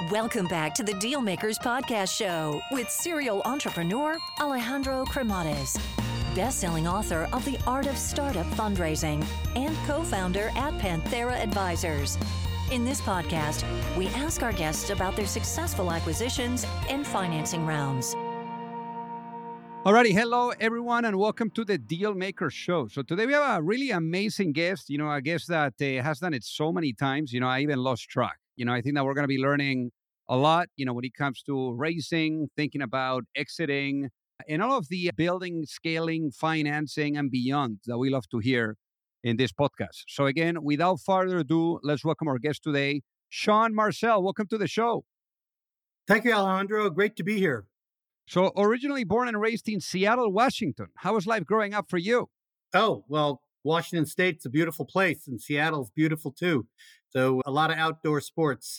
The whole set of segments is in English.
Welcome back to the Dealmakers Podcast Show with serial entrepreneur Alejandro Cremades, best-selling author of The Art of Startup Fundraising and co-founder at Panthera Advisors. In this podcast, we ask our guests about their successful acquisitions and financing rounds. Alrighty, hello everyone, and welcome to the Dealmakers Show. So today we have a really amazing guest. A guest that has done it so many times. I even lost track. I think that we're going to be learning a lot. When it comes to raising, thinking about exiting, and all of the building, scaling, financing, and beyond that we love to hear in this podcast. So again, without further ado, let's welcome our guest today, Sean Marcel. Welcome to the show. Thank you, Alejandro. Great to be here. So originally born and raised in Seattle, Washington. How was life growing up for you? Oh, well, Washington State's a beautiful place, and Seattle's beautiful too. So a lot of outdoor sports.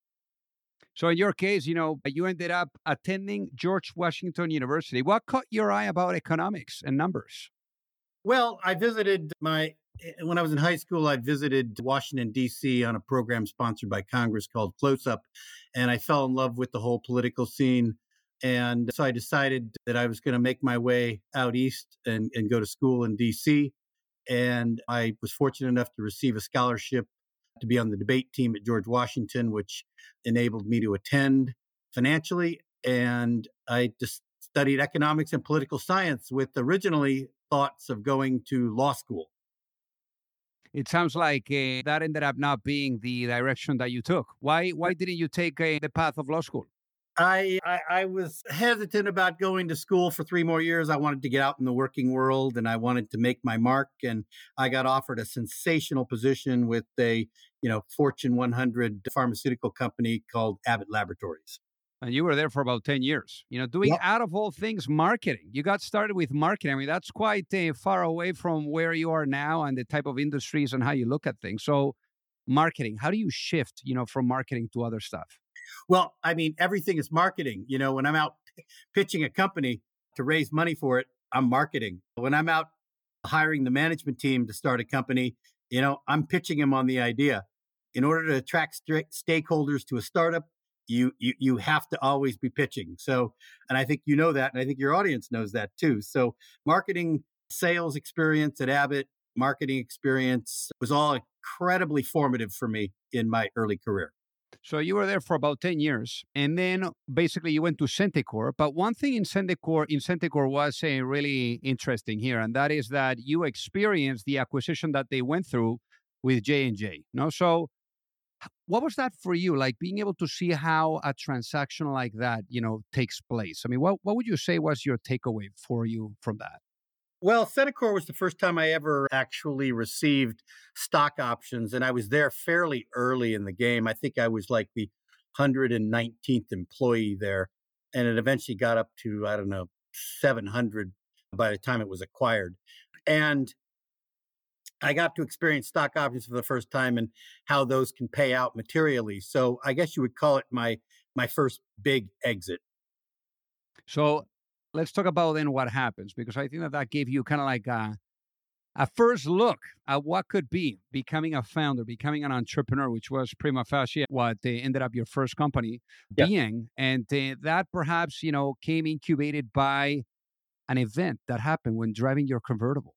So in your case, you ended up attending George Washington University. What caught your eye about economics and numbers? Well, when I was in high school, I visited Washington, D.C. on a program sponsored by Congress called Close Up, and I fell in love with the whole political scene. And so I decided that I was going to make my way out east and go to school in D.C. And I was fortunate enough to receive a scholarship to be on the debate team at George Washington, which enabled me to attend financially. And I just studied economics and political science with originally thoughts of going to law school. It sounds like that ended up not being the direction that you took. Why didn't you take the path of law school? I was hesitant about going to school for 3 more years. I wanted to get out in the working world and I wanted to make my mark. And I got offered a sensational position with a, Fortune 100 pharmaceutical company called Abbott Laboratories. And you were there for about 10 years, doing out of all things marketing. You got started with marketing. I mean, that's quite far away from where you are now and the type of industries and how you look at things. So marketing, how do you shift, from marketing to other stuff? Well, I mean, everything is marketing. When I'm out pitching a company to raise money for it, I'm marketing. When I'm out hiring the management team to start a company, I'm pitching them on the idea. In order to attract stakeholders to a startup, you have to always be pitching. So, and I think you know that, and I think your audience knows that too. So marketing, sales experience at Abbott, marketing experience was all incredibly formative for me in my early career. So you were there for about 10 years, and then basically you went to Centecor. But one thing in Centecor was really interesting here, and that is that you experienced the acquisition that they went through with J&J. So what was that for you, like being able to see how a transaction like that, takes place? I mean, what would you say was your takeaway for you from that? Well, Centecor was the first time I ever actually received stock options, and I was there fairly early in the game. I think I was like the 119th employee there, and it eventually got up to, 700 by the time it was acquired. And I got to experience stock options for the first time and how those can pay out materially. So I guess you would call it my first big exit. So let's talk about then what happens, because I think that gave you kind of like a first look at what could be becoming a founder, becoming an entrepreneur, which was prima facie what ended up your first company being. And that perhaps, came incubated by an event that happened when driving your convertible.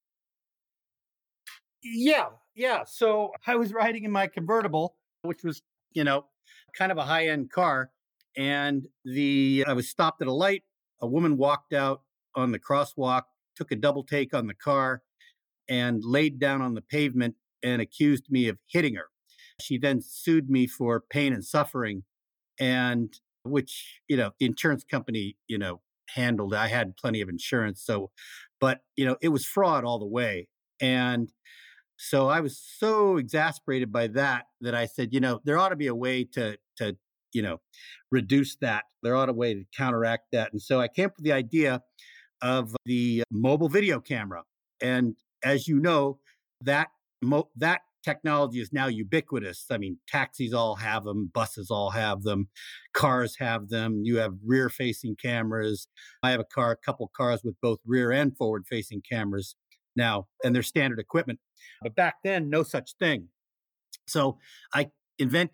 Yeah. So I was riding in my convertible, which was, kind of a high-end car. And I was stopped at a light. A woman walked out on the crosswalk, took a double take on the car, and laid down on the pavement and accused me of hitting her. She then sued me for pain and suffering, and which, the insurance company, handled. I had plenty of insurance. But it was fraud all the way. And so I was so exasperated by that I said, there ought to be a way to reduce that. There ought to be a way to counteract that. And so I came up with the idea of the mobile video camera. And as you know, that technology is now ubiquitous. I mean, taxis all have them, buses all have them, cars have them. You have rear-facing cameras. I have a couple cars with both rear and forward-facing cameras now, and they're standard equipment. But back then, no such thing. So I invented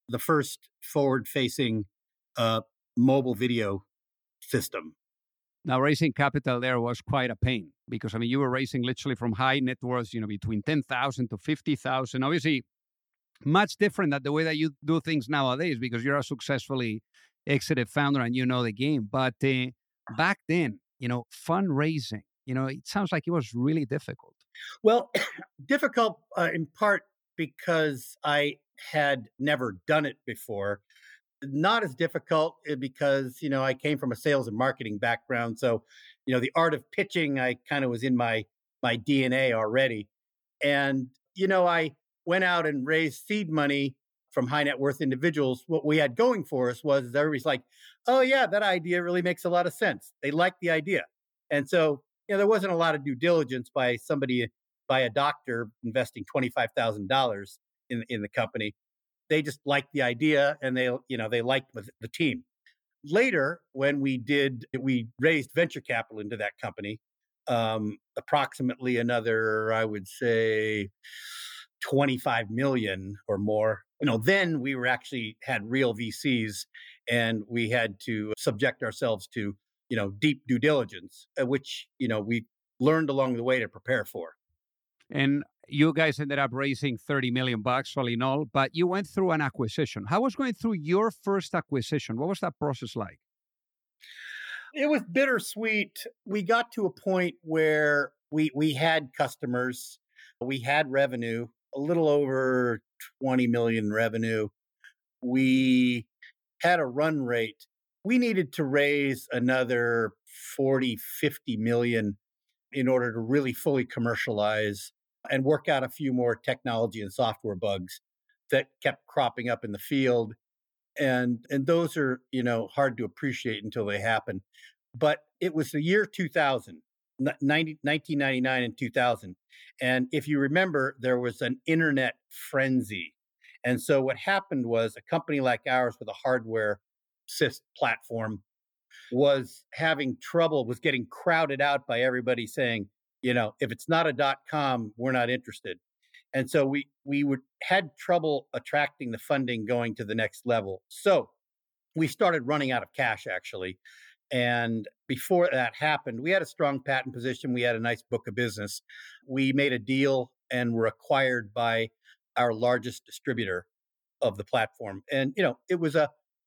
the first forward-facing uh, mobile video system. Now, raising capital there was quite a pain because, I mean, you were raising literally from high net worths, between 10,000 to 50,000. Obviously, much different than the way that you do things nowadays because you're a successfully exited founder and you know the game. But back then, fundraising, it sounds like it was really difficult. Well, difficult in part because I had never done it before. Not as difficult because, I came from a sales and marketing background. So, the art of pitching, I kind of was in my DNA already. And, I went out and raised seed money from high net worth individuals. What we had going for us was everybody's like, oh, yeah, that idea really makes a lot of sense. They like the idea. And so, there wasn't a lot of due diligence by a doctor investing $25,000 in the company. They just liked the idea and they liked the team. Later, when we raised venture capital into that company, approximately another, I would say, 25 million or more. Then we were actually had real VCs and we had to subject ourselves to, deep due diligence, which, we learned along the way to prepare for. And you guys ended up raising 30 million bucks all in all, but you went through an acquisition. How was going through your first acquisition? What was that process like? It was bittersweet. We got to a point where we had customers, we had revenue, a little over 20 million revenue. We had a run rate. We needed to raise another 40, 50 million in order to really fully commercialize and work out a few more technology and software bugs that kept cropping up in the field. And those are, hard to appreciate until they happen. But it was the year 2000, 1999 and 2000. And if you remember, there was an internet frenzy. And so what happened was a company like ours with a hardware platform was having trouble, was getting crowded out by everybody saying, if it's not a .com, we're not interested. And so we had trouble attracting the funding going to the next level. So we started running out of cash, actually. And before that happened, we had a strong patent position. We had a nice book of business. We made a deal and were acquired by our largest distributor of the platform. And, it was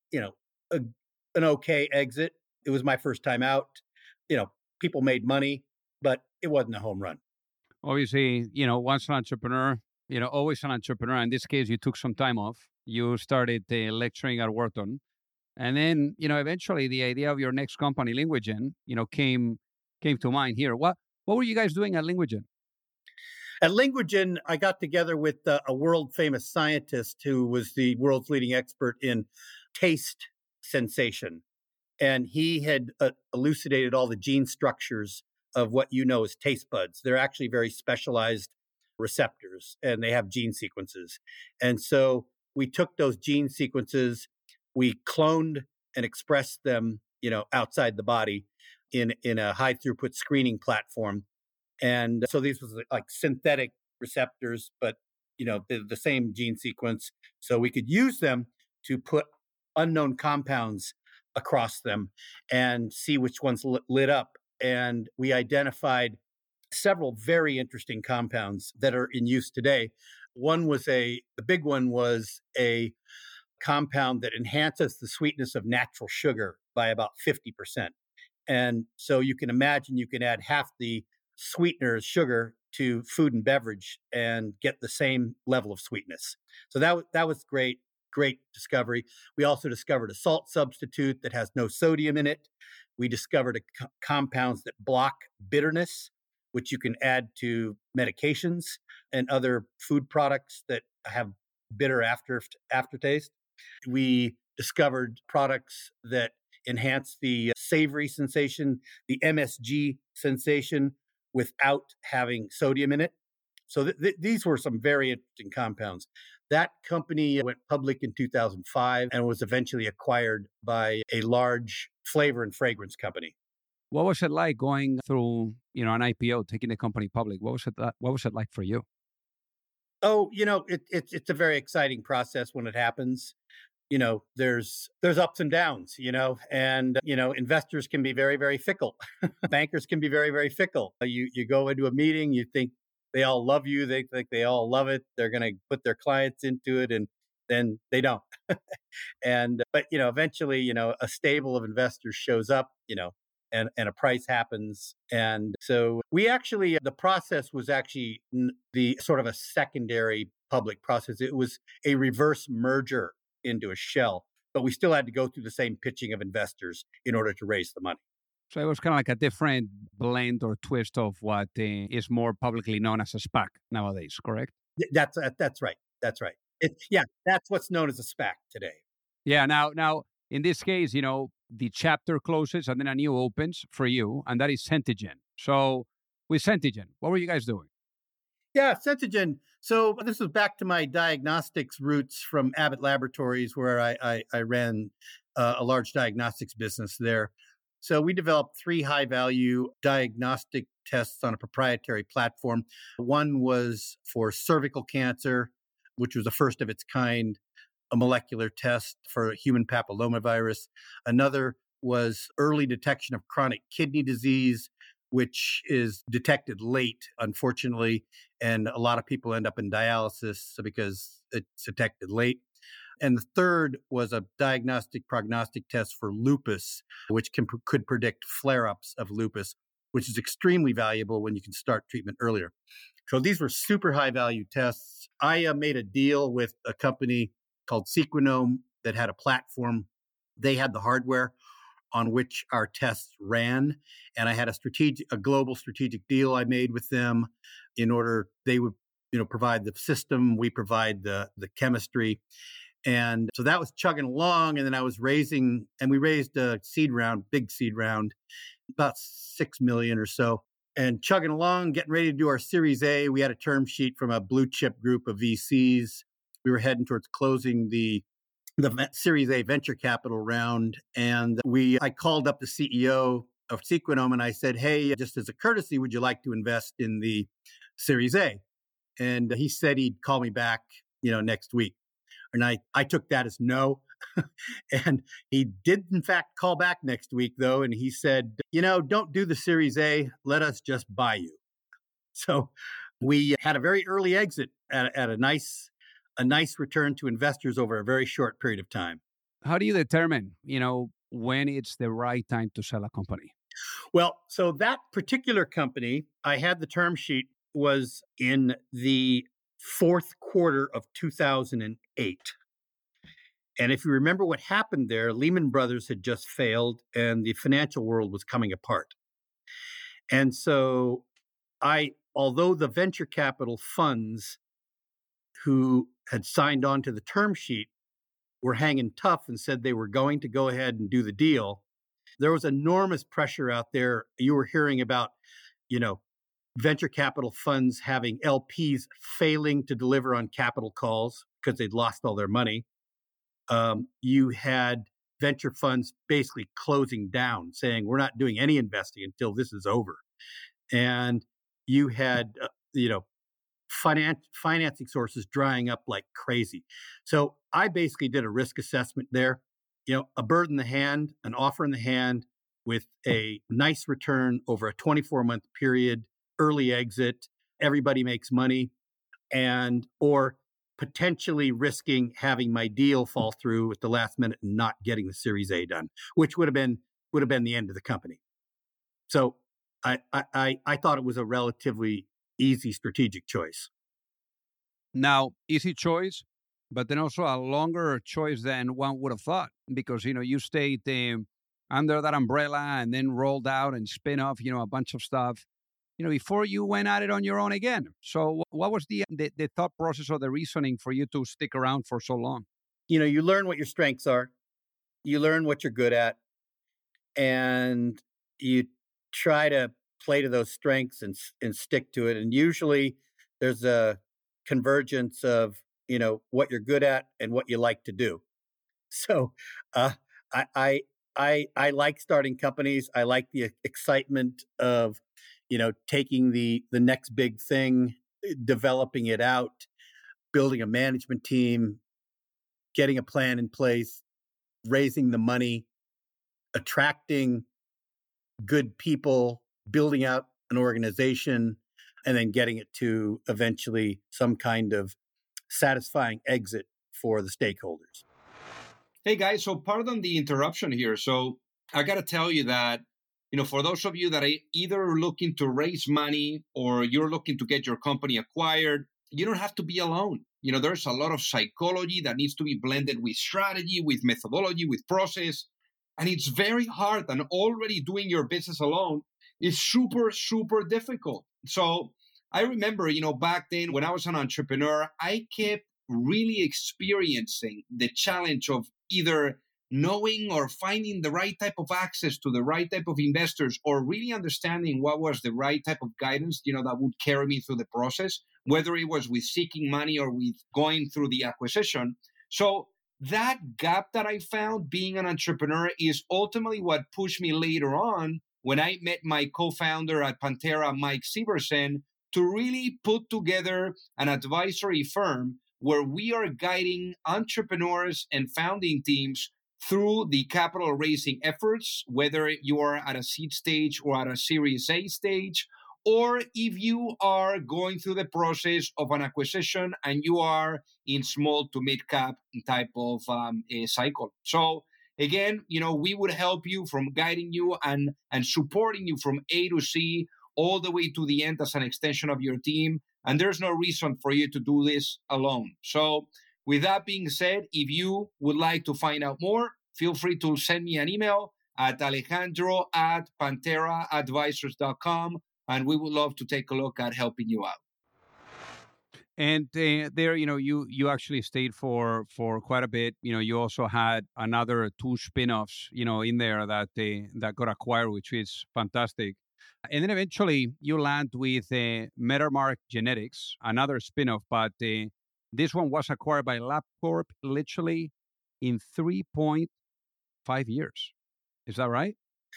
an okay exit. It was my first time out. People made money, but it wasn't a home run. Obviously, once an entrepreneur, always an entrepreneur. In this case, you took some time off. You started lecturing at Wharton. And then, eventually the idea of your next company, Linguagen, came to mind here. What were you guys doing at Linguagen? At Linguagen, I got together with a world famous scientist who was the world's leading expert in taste sensation. And he had elucidated all the gene structures of what you know as taste buds. They're actually very specialized receptors and they have gene sequences. And so we took those gene sequences, we cloned and expressed them, outside the body in a high throughput screening platform. And so these was like synthetic receptors, but the same gene sequence. So we could use them to put unknown compounds across them and see which ones lit up. And we identified several very interesting compounds that are in use today. The big one was a compound that enhances the sweetness of natural sugar by about 50%. And so you can imagine you can add half the sweetener as sugar to food and beverage and get the same level of sweetness. So that was great discovery. We also discovered a salt substitute that has no sodium in it. We discovered compounds that block bitterness, which you can add to medications and other food products that have bitter aftertaste. We discovered products that enhance the savory sensation, the MSG sensation, without having sodium in it. So these were some very interesting compounds. That company went public in 2005 and was eventually acquired by a large flavor and fragrance company. What was it like going through, an IPO, taking the company public? What was it like for you? Oh, it's a very exciting process when it happens. There's ups and downs, and investors can be very, very fickle. Bankers can be very, very fickle. You go into a meeting, you think they all love you, they think they all love it, they're going to put their clients into it, and then they don't. And but eventually, a stable of investors shows up, and a price happens. And so we actually, the process was actually the sort of a secondary public process. It was a reverse merger into a shell, but we still had to go through the same pitching of investors in order to raise the money. So it was kind of like a different blend or twist of what is more publicly known as a SPAC nowadays, correct? That's right. That's right. Yeah, that's what's known as a SPAC today. Yeah. Now, in this case, the chapter closes and then a new opens for you, and that is Centigen. So with Centigen, what were you guys doing? Yeah, Centigen. So this was back to my diagnostics roots from Abbott Laboratories, where I ran a large diagnostics business there. So we developed 3 high-value diagnostic tests on a proprietary platform. One was for cervical cancer, which was the first of its kind, a molecular test for human papillomavirus. Another was early detection of chronic kidney disease, which is detected late, unfortunately, and a lot of people end up in dialysis because it's detected late. And the third was a diagnostic prognostic test for lupus, which could predict flare-ups of lupus, which is extremely valuable when you can start treatment earlier. So these were super high-value tests. I made a deal with a company called Sequenom that had a platform. They had the hardware on which our tests ran, and I had a global strategic deal I made with them in order they would provide the system, we provide the chemistry. And so that was chugging along. And then we raised a big seed round, about 6 million or so, and chugging along, getting ready to do our Series A. We had a term sheet from a blue chip group of VCs. We were heading towards closing the Series A venture capital round. And I called up the CEO of Sequenom and I said, hey, just as a courtesy, would you like to invest in the Series A? And he said he'd call me back, next week. And I took that as no. And he did, in fact, call back next week, though. And he said, don't do the Series A. Let us just buy you. So we had a very early exit at a nice return to investors over a very short period of time. How do you determine, when it's the right time to sell a company? Well, so that particular company, I had the term sheet, was in the fourth quarter of 2008. And if you remember what happened there, Lehman Brothers had just failed and the financial world was coming apart. And so although the venture capital funds who had signed on to the term sheet were hanging tough and said they were going to go ahead and do the deal, there was enormous pressure out there. You were hearing about, venture capital funds having LPs failing to deliver on capital calls because they'd lost all their money. You had venture funds basically closing down, saying, we're not doing any investing until this is over. And you had, financing sources drying up like crazy. So I basically did a risk assessment there, a bird in the hand, an offer in the hand with a nice return over a 24-month period, early exit, everybody makes money, or potentially risking having my deal fall through at the last minute and not getting the Series A done, which would have been the end of the company. So I thought it was a relatively easy strategic choice. Now, easy choice, but then also a longer choice than one would have thought, because you stayed under that umbrella and then rolled out and spin off, a bunch of stuff, before you went at it on your own again. So what was the thought process or the reasoning for you to stick around for so long? You learn what your strengths are, you learn what you're good at, and you try to play to those strengths and stick to it. And usually there's a convergence of, what you're good at and what you like to do. So I like starting companies. I like the excitement of, taking the next big thing, developing it out. building a management team, getting a plan in place, raising the money, attracting good people, building out an organization, and then getting it to eventually some kind of satisfying exit for the stakeholders. Hey guys, so pardon the interruption here. So I got to tell you that, for those of you that are either looking to raise money or you're looking to get your company acquired, you don't have to be alone. There's a lot of psychology that needs to be blended with strategy, with methodology, with process. And it's very hard. And already doing your business alone is super, super difficult. So I remember, back then when I was an entrepreneur, I kept really experiencing the challenge of either knowing or finding the right type of access to the right type of investors, or really understanding what was the right type of guidance, that would carry me through the process, whether it was with seeking money or with going through the acquisition. So that gap that I found being an entrepreneur is ultimately what pushed me later on when I met my co-founder at Pantera, Mike Severson, to really put together an advisory firm where we are guiding entrepreneurs and founding teams through the capital raising efforts, whether you are at a seed stage or at a Series A stage, or if you are going through the process of an acquisition and you are in small to mid cap type of cycle. So again, we would help you from guiding you and supporting you from A to C all the way to the end as an extension of your team. And there's no reason for you to do this alone. So with that being said, if you would like to find out more, feel free to send me an email at alejandro@panteraadvisors.com, and we would love to take a look at helping you out. And there, you actually stayed for quite a bit. You also had another 2 spin-offs, in there that got acquired, which is fantastic. And then eventually you land with Metamark Genetics, another spin-off, but this one was acquired by LabCorp literally in 3.5 years. Is that right?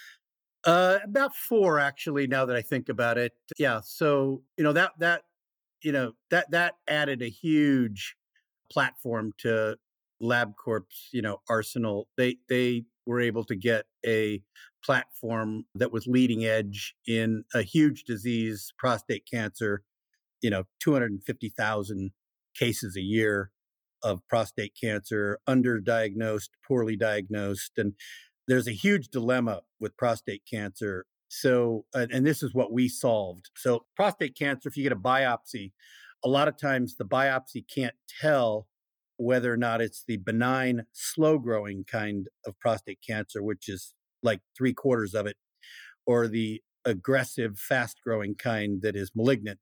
About 4, actually, now that I think about it. Yeah. So, that added a huge platform to LabCorp's, arsenal. They were able to get a platform that was leading edge in a huge disease, prostate cancer, 250,000 cases a year of prostate cancer, underdiagnosed, poorly diagnosed. And there's a huge dilemma with prostate cancer. So, and this is what we solved. So prostate cancer, if you get a biopsy, a lot of times the biopsy can't tell whether or not it's the benign, slow-growing kind of prostate cancer, which is like 3/4 of it, or the aggressive, fast-growing kind that is malignant.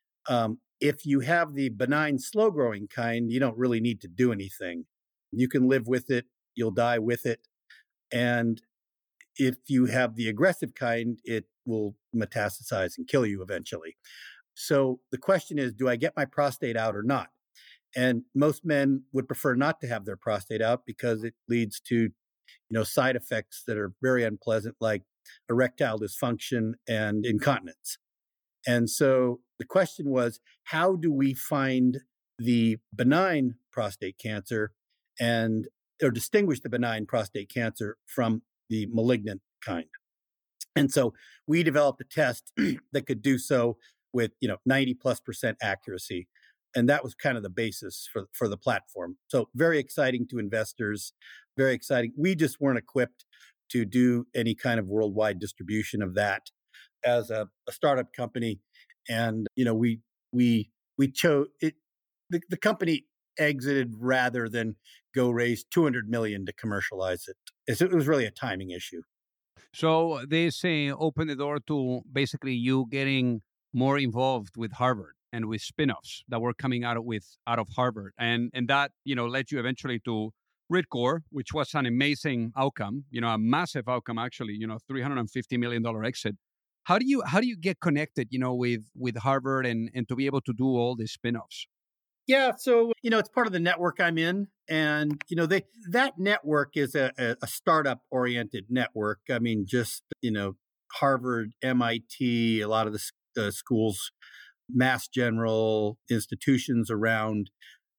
If you have the benign, slow-growing kind, you don't really need to do anything. You can live with it. You'll die with it. And if you have the aggressive kind, it will metastasize and kill you eventually. So the question is, do I get my prostate out or not? And most men would prefer not to have their prostate out because it leads to, side effects that are very unpleasant, like erectile dysfunction and incontinence. And so the question was, how do we find the benign prostate cancer or distinguish the benign prostate cancer from the malignant kind? And so we developed a test that could do so with, 90+% accuracy. And that was kind of the basis for the platform. So very exciting to investors, very exciting. We just weren't equipped to do any kind of worldwide distribution of that as a startup company. And, we chose it. The company exited rather than go raise $200 million to commercialize it. It was really a timing issue. So this opened the door to basically you getting more involved with Harvard and with spin-offs that were coming out of Harvard. And that, led you eventually to Ridcor, which was an amazing outcome, a massive outcome, actually, $350 million exit. How do you get connected, with Harvard and to be able to do all these spin-offs? Yeah. So, it's part of the network I'm in. And, that network is a startup oriented network. I mean, just, Harvard, MIT, a lot of the schools, Mass General, institutions around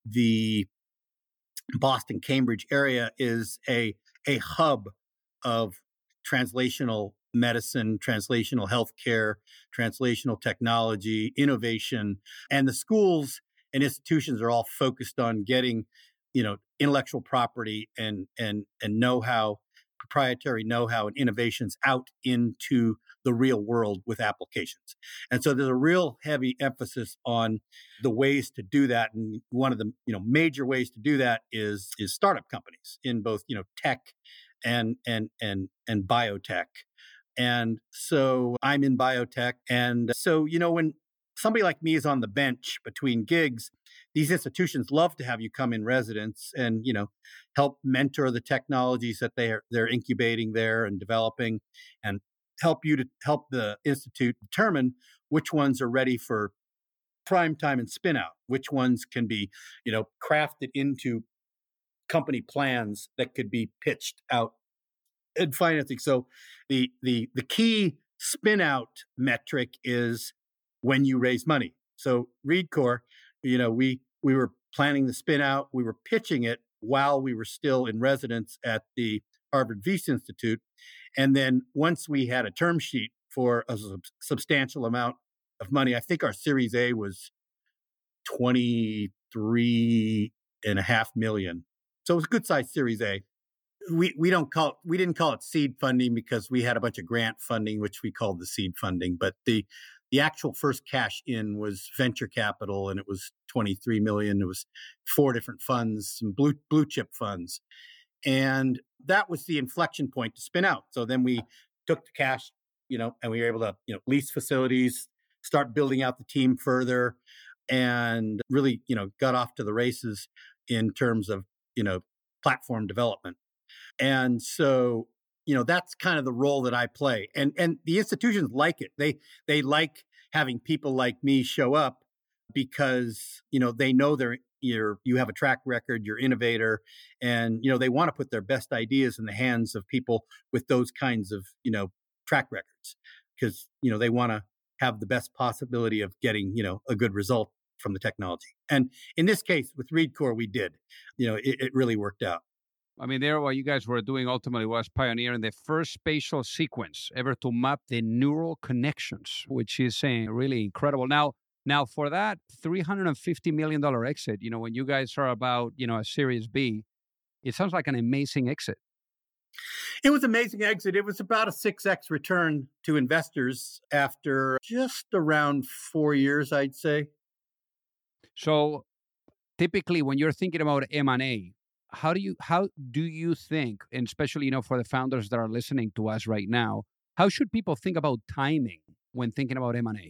the Boston, Cambridge area is a hub of translational medicine, translational healthcare, translational technology, innovation, and the schools and institutions are all focused on getting, intellectual property and know-how, proprietary know-how and innovations out into the real world with applications. And so there's a real heavy emphasis on the ways to do that. And one of the major ways to do that is startup companies in both tech and biotech. And so I'm in biotech. And so, when somebody like me is on the bench between gigs, these institutions love to have you come in residence and, help mentor the technologies that they're incubating there and developing, and help the institute determine which ones are ready for prime time and spin out, which ones can be, crafted into company plans that could be pitched out in financing. So the key spin out metric is when you raise money. So ReadCoor, we were planning the spin out, we were pitching it while we were still in residence at the Harvard Wyss Institute. And then once we had a term sheet for a substantial amount of money, I think our Series A was 23.5 million. So it was a good sized Series A. We didn't call it seed funding because we had a bunch of grant funding, which we called the seed funding. But the actual first cash in was venture capital, and it was 23 million. It was 4 different funds, some blue chip funds, and that was the inflection point to spin out. So then we took the cash, and we were able to lease facilities, start building out the team further, and really got off to the races in terms of platform development. And so, that's kind of the role that I play. And the institutions like it. They like having people like me show up because, they know you have a track record, you're innovator, and, they want to put their best ideas in the hands of people with those kinds of, track records, because, they want to have the best possibility of getting, a good result from the technology. And in this case with ReadCoor, we did, it really worked out. I mean, there, what you guys were doing ultimately was pioneering the first spatial sequence ever to map the neural connections, which is really incredible. Now, for that $350 million exit, when you guys are about, a Series B, it sounds like an amazing exit. It was an amazing exit. It was about a 6x return to investors after just around 4 years, I'd say. So typically when you're thinking about M&A, how do you think, and especially, for the founders that are listening to us right now, how should people think about timing when thinking about M&A?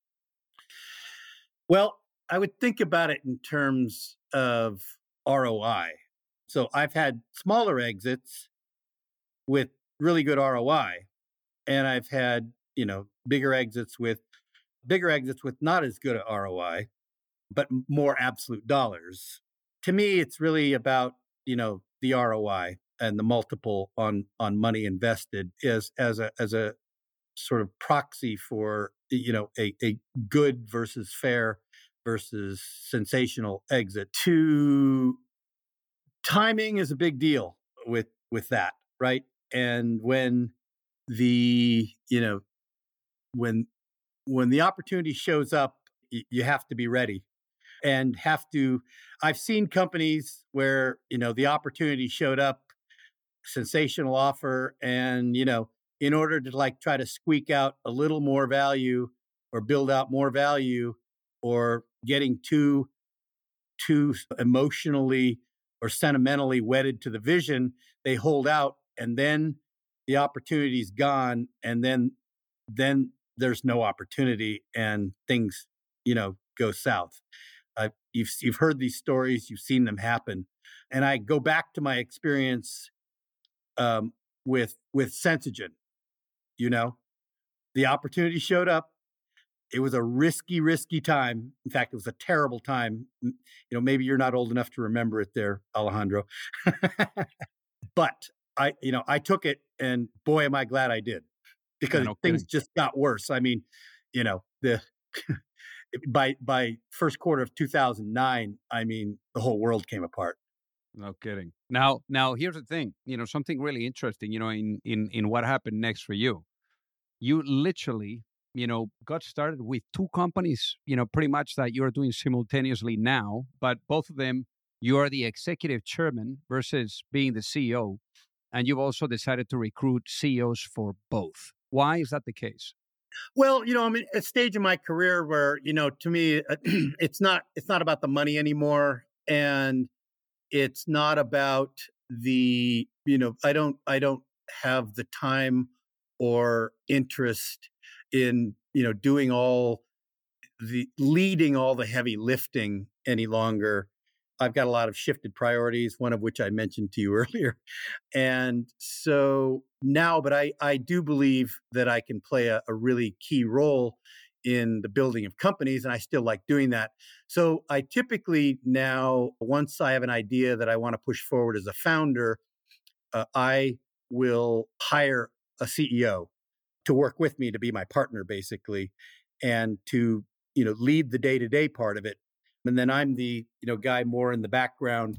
Well, I would think about it in terms of ROI. So I've had smaller exits with really good ROI, and I've had, bigger exits with not as good a ROI, but more absolute dollars. To me, it's really about, the ROI and the multiple on money invested as a sort of proxy for, a good versus fair versus sensational exit. Timing is a big deal with that, right? And when the when the opportunity shows up, you have to be ready. And I've seen companies where, the opportunity showed up, sensational offer, and, in order to try to squeak out a little more value or build out more value, or getting too emotionally or sentimentally wedded to the vision, they hold out, and then the opportunity's gone, and then there's no opportunity, and things, go south. You've heard these stories, you've seen them happen, and I go back to my experience with Sensogen. The opportunity showed up. It was a risky time. In fact, it was a terrible time. Maybe you're not old enough to remember it there, Alejandro. But I took it, and boy, am I glad I did, because things just got worse. I mean, the by first quarter of 2009, I mean, the whole world came apart. No kidding. Now here's the thing. Something really interesting. In what happened next for you. You literally, got started with two companies. Pretty much that you're doing simultaneously now, but both of them you are the executive chairman versus being the CEO, and you've also decided to recruit CEOs for both. Why is that the case? Well, I'm at a stage in my career where, to me, it's not about the money anymore, and it's not about I don't have the time or interest in, doing leading all the heavy lifting any longer. I've got a lot of shifted priorities, one of which I mentioned to you earlier. And so now, but I do believe that I can play a really key role in the building of companies, and I still like doing that. So I typically now, once I have an idea that I want to push forward as a founder, I will hire a CEO to work with me to be my partner, basically, and to lead the day-to-day part of it. And then I'm the guy more in the background,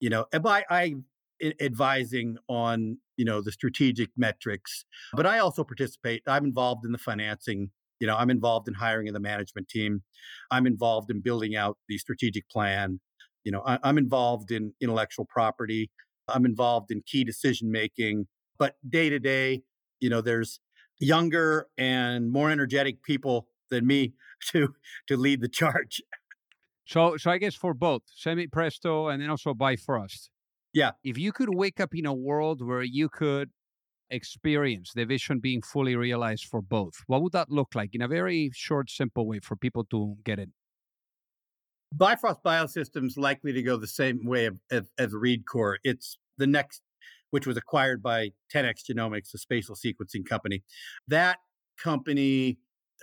advising on the strategic metrics. But I also participate. I'm involved in the financing. I'm involved in hiring of the management team. I'm involved in building out the strategic plan. I'm involved in intellectual property. I'm involved in key decision making. But day to day, there's younger and more energetic people than me to lead the charge. So I guess for both Semi Presto and then also Bifrost, Yeah. if you could wake up in a world where you could experience the vision being fully realized for both, what would that look like in a very short, simple way for people to get it? Bifrost Biosystems likely to go the same way as ReadCore. It's the next, which was acquired by 10x Genomics, a spatial sequencing company. That company,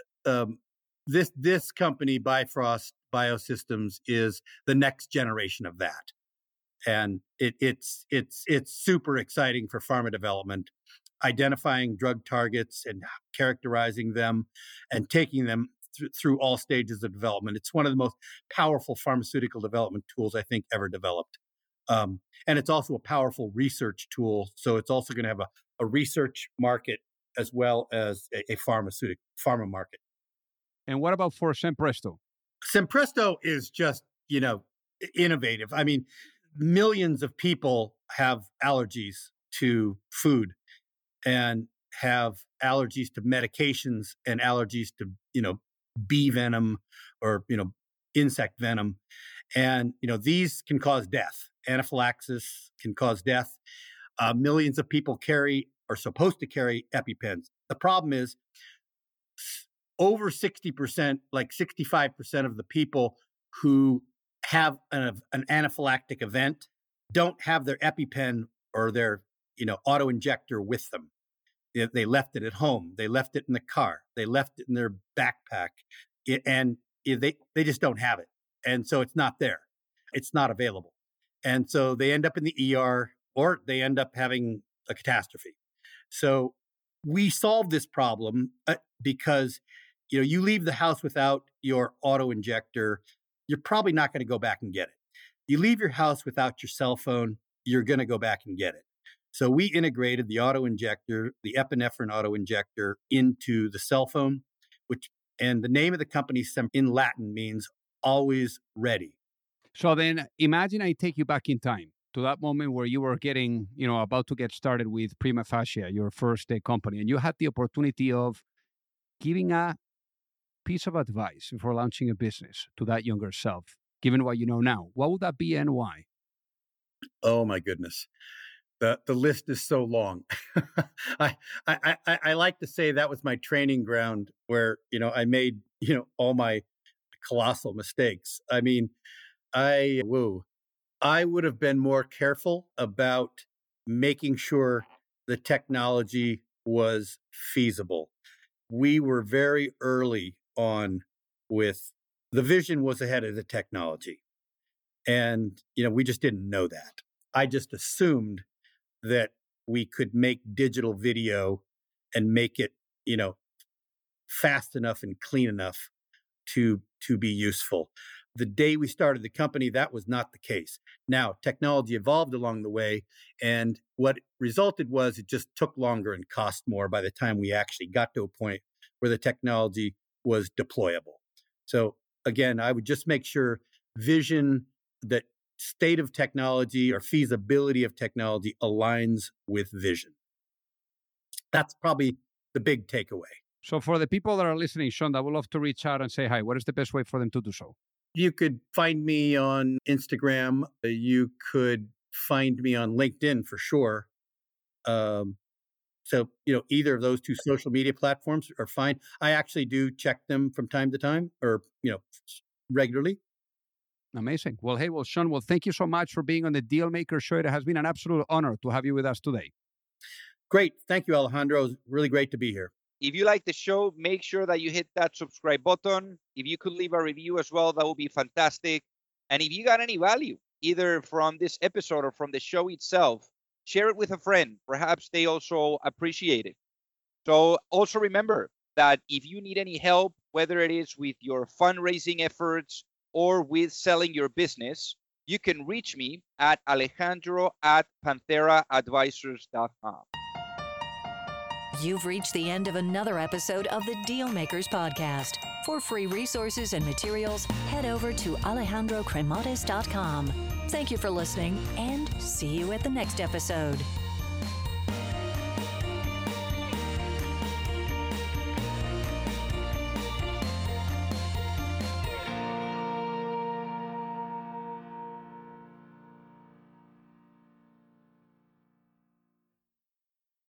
this company, Bifrost Biosystems, is the next generation of that, and it's super exciting for pharma development, identifying drug targets and characterizing them, and taking them through all stages of development. It's one of the most powerful pharmaceutical development tools I think ever developed. And it's also a powerful research tool. So it's also going to have a research market as well as a pharma market. And what about for Sempresto? Sempresto is just, innovative. I mean, millions of people have allergies to food and have allergies to medications and allergies to, bee venom or, insect venom. And, these can cause death. Anaphylaxis can cause death. Millions of people are supposed to carry EpiPens. The problem is over 60%, like 65% of the people who have an anaphylactic event don't have their EpiPen or their, auto injector with them. They left it at home. They left it in the car. They left it in their backpack, and they just don't have it. And so it's not there. It's not available. And so they end up in the ER or they end up having a catastrophe. So we solve this problem because, you leave the house without your auto injector, you're probably not going to go back and get it. You leave your house without your cell phone, you're going to go back and get it. So we integrated the auto injector, the epinephrine auto injector, into the cell phone, and the name of the company in Latin means always ready. So then imagine I take you back in time to that moment where you were getting, about to get started with Prima Facie, your first day company, and you had the opportunity of giving a piece of advice for launching a business to that younger self, given what you know now. What would that be and why? Oh my goodness. The list is so long. I like to say that was my training ground where, I made, all my colossal mistakes. I mean, I would have been more careful about making sure the technology was feasible. We were very early on with the vision was ahead of the technology. And, we just didn't know that. I just assumed that we could make digital video and make it, fast enough and clean enough to to be useful. The day we started the company, that was not the case. Now, technology evolved along the way, and what resulted was it just took longer and cost more by the time we actually got to a point where the technology was deployable. So again, I would just make sure vision, that state of technology or feasibility of technology aligns with vision. That's probably the big takeaway. So for the people that are listening, Sean, that would love to reach out and say hi, what is the best way for them to do so? You could find me on Instagram. You could find me on LinkedIn for sure. So, either of those two social media platforms are fine. I actually do check them from time to time or, regularly. Amazing. Well, hey, Sean, thank you so much for being on the Dealmaker Show. It has been an absolute honor to have you with us today. Great. Thank you, Alejandro. It was really great to be here. If you like the show, make sure that you hit that subscribe button. If you could leave a review as well, that would be fantastic. And if you got any value, either from this episode or from the show itself, share it with a friend. Perhaps they also appreciate it. So also remember that if you need any help, whether it is with your fundraising efforts or with selling your business, you can reach me at alejandro@pantheraadvisors.com. You've reached the end of another episode of the Dealmakers Podcast. For free resources and materials, head over to alejandrocremades.com. Thank you for listening, and see you at the next episode.